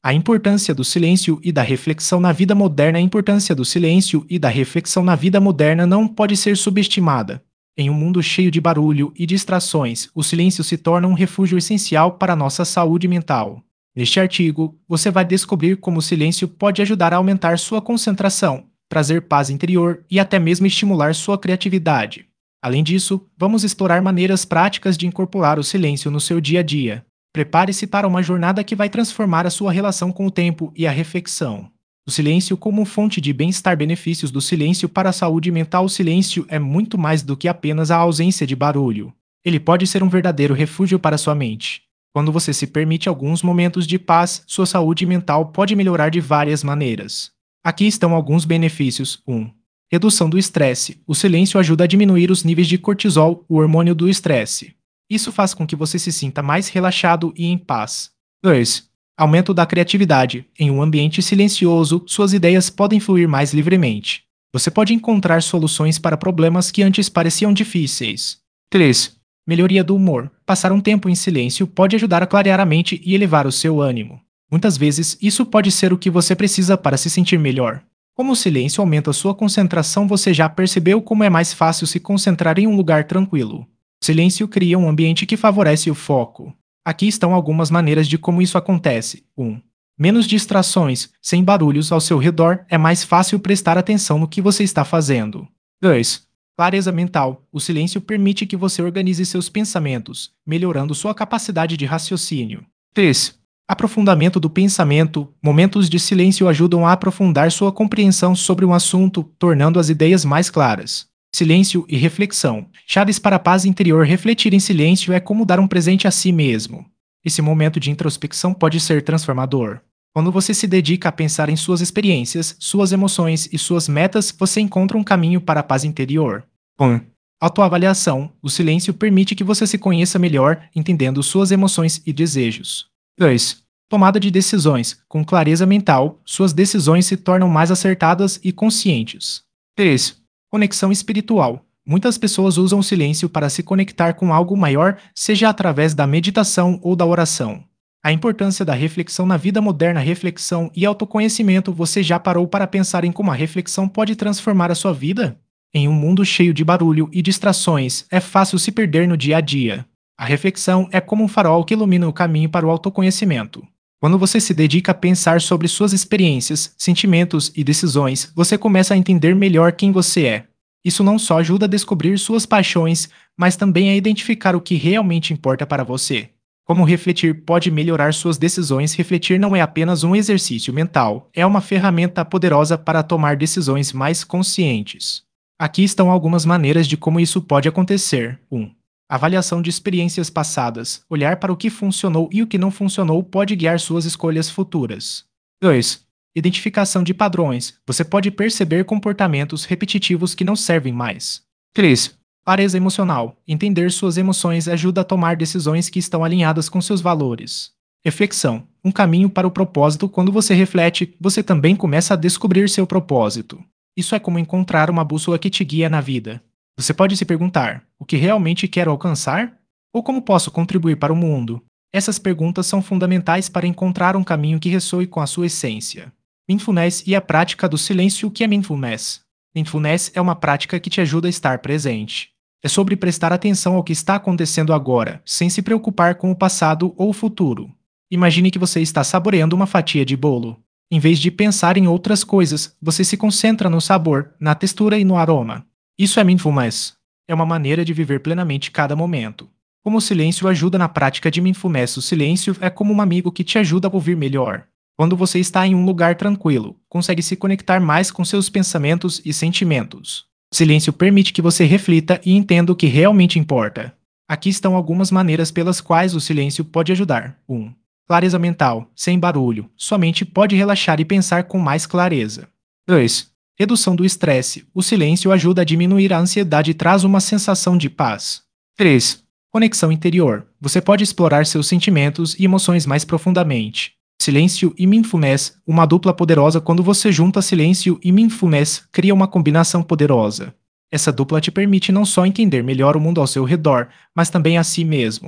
A importância do silêncio e da reflexão na vida moderna. A importância do silêncio e da reflexão na vida moderna não pode ser subestimada. Em um mundo cheio de barulho e distrações, o silêncio se torna um refúgio essencial para a nossa saúde mental. Neste artigo, você vai descobrir como o silêncio pode ajudar a aumentar sua concentração, trazer paz interior e até mesmo estimular sua criatividade. Além disso, vamos explorar maneiras práticas de incorporar o silêncio no seu dia a dia. Prepare-se para uma jornada que vai transformar a sua relação com o tempo e a reflexão. O silêncio como fonte de bem-estar. Benefícios do silêncio para a saúde mental. O silêncio é muito mais do que apenas a ausência de barulho. Ele pode ser um verdadeiro refúgio para sua mente. Quando você se permite alguns momentos de paz, sua saúde mental pode melhorar de várias maneiras. Aqui estão alguns benefícios. 1. Redução do estresse. O silêncio ajuda a diminuir os níveis de cortisol, o hormônio do estresse. Isso faz com que você se sinta mais relaxado e em paz. 2. Aumento da criatividade. Em um ambiente silencioso, suas ideias podem fluir mais livremente. Você pode encontrar soluções para problemas que antes pareciam difíceis. 3. Melhoria do humor. Passar um tempo em silêncio pode ajudar a clarear a mente e elevar o seu ânimo. Muitas vezes, isso pode ser o que você precisa para se sentir melhor. Como o silêncio aumenta sua concentração, você já percebeu como é mais fácil se concentrar em um lugar tranquilo. O silêncio cria um ambiente que favorece o foco. Aqui estão algumas maneiras de como isso acontece. 1. Menos distrações. Sem barulhos ao seu redor, é mais fácil prestar atenção no que você está fazendo. 2. Clareza mental. O silêncio permite que você organize seus pensamentos, melhorando sua capacidade de raciocínio. 3. Aprofundamento do pensamento. Momentos de silêncio ajudam a aprofundar sua compreensão sobre um assunto, tornando as ideias mais claras. Silêncio e reflexão. Chaves para a paz interior. Refletir em silêncio é como dar um presente a si mesmo. Esse momento de introspecção pode ser transformador. Quando você se dedica a pensar em suas experiências, suas emoções e suas metas, você encontra um caminho para a paz interior. 1. Autoavaliação. O silêncio permite que você se conheça melhor, entendendo suas emoções e desejos. 2. Tomada de decisões. Com clareza mental, suas decisões se tornam mais acertadas e conscientes. 3. Conexão espiritual. Muitas pessoas usam o silêncio para se conectar com algo maior, seja através da meditação ou da oração. A importância da reflexão na vida moderna. Reflexão e autoconhecimento. Você já parou para pensar em como a reflexão pode transformar a sua vida? Em um mundo cheio de barulho e distrações, é fácil se perder no dia a dia. A reflexão é como um farol que ilumina o caminho para o autoconhecimento. Quando você se dedica a pensar sobre suas experiências, sentimentos e decisões, você começa a entender melhor quem você é. Isso não só ajuda a descobrir suas paixões, mas também a identificar o que realmente importa para você. Como refletir pode melhorar suas decisões. Refletir não é apenas um exercício mental, é uma ferramenta poderosa para tomar decisões mais conscientes. Aqui estão algumas maneiras de como isso pode acontecer. 1. Avaliação de experiências passadas. Olhar para o que funcionou e o que não funcionou pode guiar suas escolhas futuras. 2. Identificação de padrões. Você pode perceber comportamentos repetitivos que não servem mais. 3. Clareza emocional. Entender suas emoções ajuda a tomar decisões que estão alinhadas com seus valores. Reflexão. Um caminho para o propósito. Quando você reflete, você também começa a descobrir seu propósito. Isso é como encontrar uma bússola que te guia na vida. Você pode se perguntar: o que realmente quero alcançar? Ou como posso contribuir para o mundo? Essas perguntas são fundamentais para encontrar um caminho que ressoe com a sua essência. Mindfulness e a prática do silêncio. O que é Mindfulness? Mindfulness é uma prática que te ajuda a estar presente. É sobre prestar atenção ao que está acontecendo agora, sem se preocupar com o passado ou o futuro. Imagine que você está saboreando uma fatia de bolo. Em vez de pensar em outras coisas, você se concentra no sabor, na textura e no aroma. Isso é Mindfulness. É uma maneira de viver plenamente cada momento. Como o silêncio ajuda na prática de Mindfulness. O silêncio é como um amigo que te ajuda a ouvir melhor. Quando você está em um lugar tranquilo, consegue se conectar mais com seus pensamentos e sentimentos. O silêncio permite que você reflita e entenda o que realmente importa. Aqui estão algumas maneiras pelas quais o silêncio pode ajudar. 1. Clareza mental. Sem barulho. Sua mente pode relaxar e pensar com mais clareza. 2. Redução do estresse. O silêncio ajuda a diminuir a ansiedade e traz uma sensação de paz. 3. Conexão interior. Você pode explorar seus sentimentos e emoções mais profundamente. Silêncio e Mindfulness, uma dupla poderosa. Quando você junta silêncio e Mindfulness, cria uma combinação poderosa. Essa dupla te permite não só entender melhor o mundo ao seu redor, mas também a si mesmo.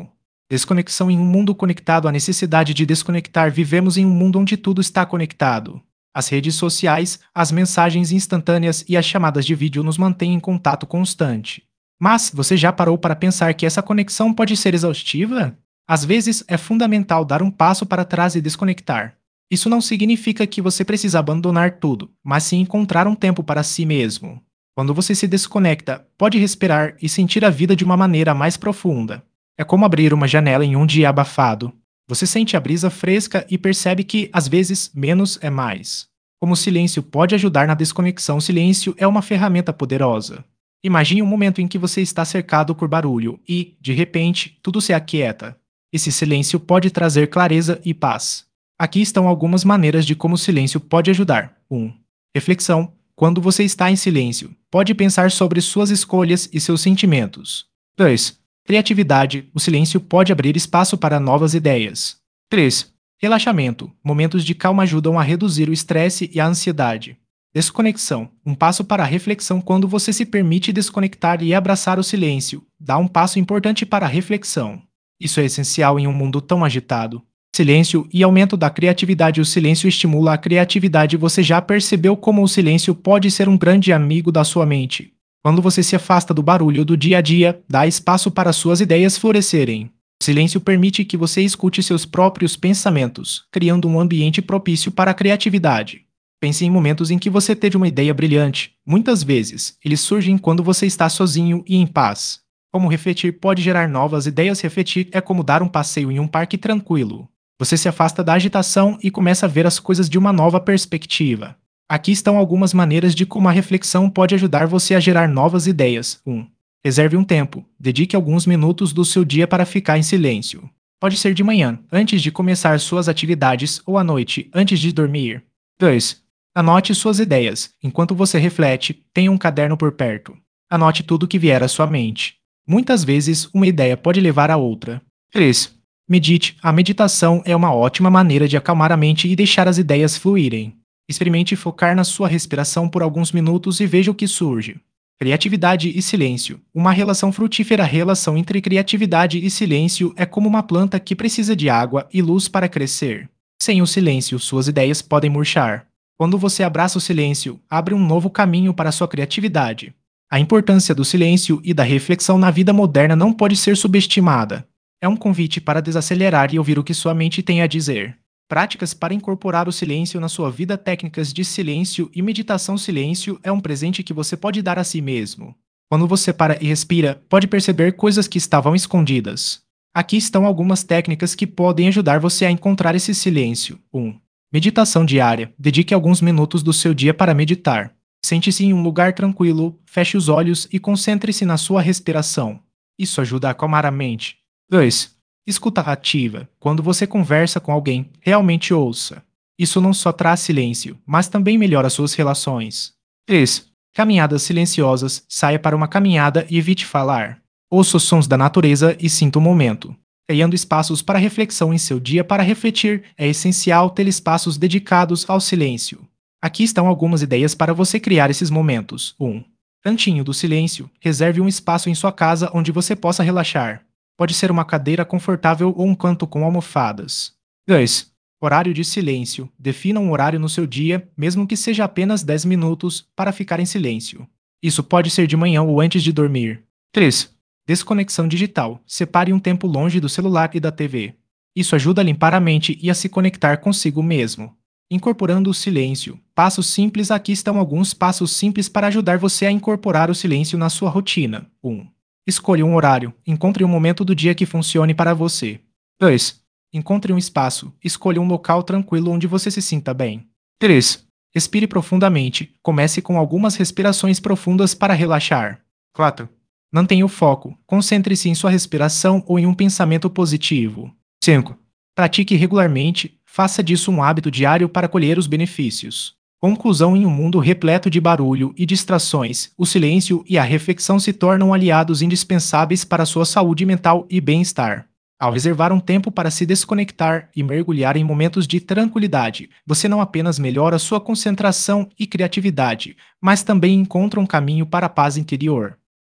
Desconexão em um mundo conectado. A necessidade de desconectar. Vivemos em um mundo onde tudo está conectado. As redes sociais, as mensagens instantâneas e as chamadas de vídeo nos mantêm em contato constante. Mas você já parou para pensar que essa conexão pode ser exaustiva? Às vezes é fundamental dar um passo para trás e desconectar. Isso não significa que você precisa abandonar tudo, mas sim encontrar um tempo para si mesmo. Quando você se desconecta, pode respirar e sentir a vida de uma maneira mais profunda. É como abrir uma janela em um dia abafado. Você sente a brisa fresca e percebe que, às vezes, menos é mais. Como o silêncio pode ajudar na desconexão, o silêncio é uma ferramenta poderosa. Imagine um momento em que você está cercado por barulho e, de repente, tudo se aquieta. Esse silêncio pode trazer clareza e paz. Aqui estão algumas maneiras de como o silêncio pode ajudar. 1. Reflexão. Quando você está em silêncio, pode pensar sobre suas escolhas e seus sentimentos. 2. Criatividade. O silêncio pode abrir espaço para novas ideias. 3. Relaxamento. Momentos de calma ajudam a reduzir o estresse e a ansiedade. Desconexão. Um passo para a reflexão. Quando você se permite desconectar e abraçar o silêncio, dá um passo importante para a reflexão. Isso é essencial em um mundo tão agitado. Silêncio e aumento da criatividade. O silêncio estimula a criatividade. Você já percebeu como o silêncio pode ser um grande amigo da sua mente? Quando você se afasta do barulho do dia a dia, dá espaço para suas ideias florescerem. O silêncio permite que você escute seus próprios pensamentos, criando um ambiente propício para a criatividade. Pense em momentos em que você teve uma ideia brilhante. Muitas vezes, eles surgem quando você está sozinho e em paz. Como refletir pode gerar novas ideias. Refletir é como dar um passeio em um parque tranquilo. Você se afasta da agitação e começa a ver as coisas de uma nova perspectiva. Aqui estão algumas maneiras de como a reflexão pode ajudar você a gerar novas ideias. 1. Reserve um tempo. Dedique alguns minutos do seu dia para ficar em silêncio. Pode ser de manhã, antes de começar suas atividades, ou à noite, antes de dormir. 2. Anote suas ideias. Enquanto você reflete, tenha um caderno por perto. Anote tudo que vier à sua mente. Muitas vezes, uma ideia pode levar a outra. 3. Medite. A meditação é uma ótima maneira de acalmar a mente e deixar as ideias fluírem. Experimente focar na sua respiração por alguns minutos e veja o que surge. Criatividade e silêncio. Uma relação frutífera. A relação entre criatividade e silêncio é como uma planta que precisa de água e luz para crescer. Sem o silêncio, suas ideias podem murchar. Quando você abraça o silêncio, abre um novo caminho para a sua criatividade. A importância do silêncio e da reflexão na vida moderna não pode ser subestimada. É um convite para desacelerar e ouvir o que sua mente tem a dizer. Práticas para incorporar o silêncio na sua vida. Técnicas de silêncio e meditação. Silêncio é um presente que você pode dar a si mesmo. Quando você para e respira, pode perceber coisas que estavam escondidas. Aqui estão algumas técnicas que podem ajudar você a encontrar esse silêncio. 1. Meditação diária. Dedique alguns minutos do seu dia para meditar. Sente-se em um lugar tranquilo, feche os olhos e concentre-se na sua respiração. Isso ajuda a acalmar a mente. 2. Escuta ativa. Quando você conversa com alguém, realmente ouça. Isso não só traz silêncio, mas também melhora suas relações. 3. Caminhadas silenciosas. Saia para uma caminhada e evite falar. Ouça os sons da natureza e sinta o momento. Criando espaços para reflexão em seu dia. Para refletir, é essencial ter espaços dedicados ao silêncio. Aqui estão algumas ideias para você criar esses momentos. 1. Cantinho do silêncio. Reserve um espaço em sua casa onde você possa relaxar. Pode ser uma cadeira confortável ou um canto com almofadas. 2. Horário de silêncio. Defina um horário no seu dia, mesmo que seja apenas 10 minutos, para ficar em silêncio. Isso pode ser de manhã ou antes de dormir. 3. Desconexão digital. Separe um tempo longe do celular e da TV. Isso ajuda a limpar a mente e a se conectar consigo mesmo. Incorporando o silêncio. Passos simples. Aqui estão alguns passos simples para ajudar você a incorporar o silêncio na sua rotina. 1. Escolha um horário. Encontre um momento do dia que funcione para você. 2. Encontre um espaço. Escolha um local tranquilo onde você se sinta bem. 3. Respire profundamente. Comece com algumas respirações profundas para relaxar. 4. Mantenha o foco. Concentre-se em sua respiração ou em um pensamento positivo. 5. Pratique regularmente. Faça disso um hábito diário para colher os benefícios. Conclusão. Em um mundo repleto de barulho e distrações, o silêncio e a reflexão se tornam aliados indispensáveis para sua saúde mental e bem-estar. Ao reservar um tempo para se desconectar e mergulhar em momentos de tranquilidade, você não apenas melhora sua concentração e criatividade, mas também encontra um caminho para a paz interior.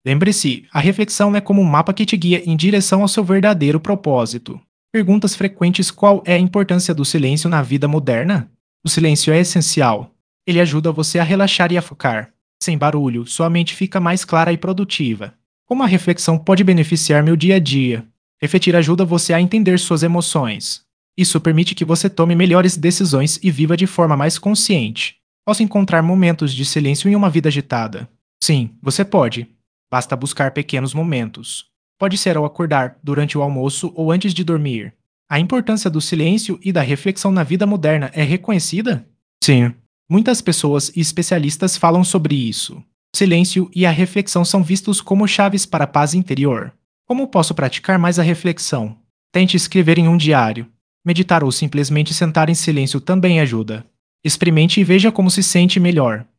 Lembre-se, a reflexão é como um mapa que te guia em direção ao seu verdadeiro propósito. Perguntas frequentes: qual é a importância do silêncio na vida moderna? O silêncio é essencial. Ele ajuda você a relaxar e a focar. Sem barulho, sua mente fica mais clara e produtiva. Como a reflexão pode beneficiar meu dia a dia? Refletir ajuda você a entender suas emoções. Isso permite que você tome melhores decisões e viva de forma mais consciente. Posso encontrar momentos de silêncio em uma vida agitada? Sim, você pode. Basta buscar pequenos momentos. Pode ser ao acordar, durante o almoço ou antes de dormir. A importância do silêncio e da reflexão na vida moderna é reconhecida? Sim. Muitas pessoas e especialistas falam sobre isso. O silêncio e a reflexão são vistos como chaves para a paz interior. Como posso praticar mais a reflexão? Tente escrever em um diário. Meditar ou simplesmente sentar em silêncio também ajuda. Experimente e veja como se sente melhor.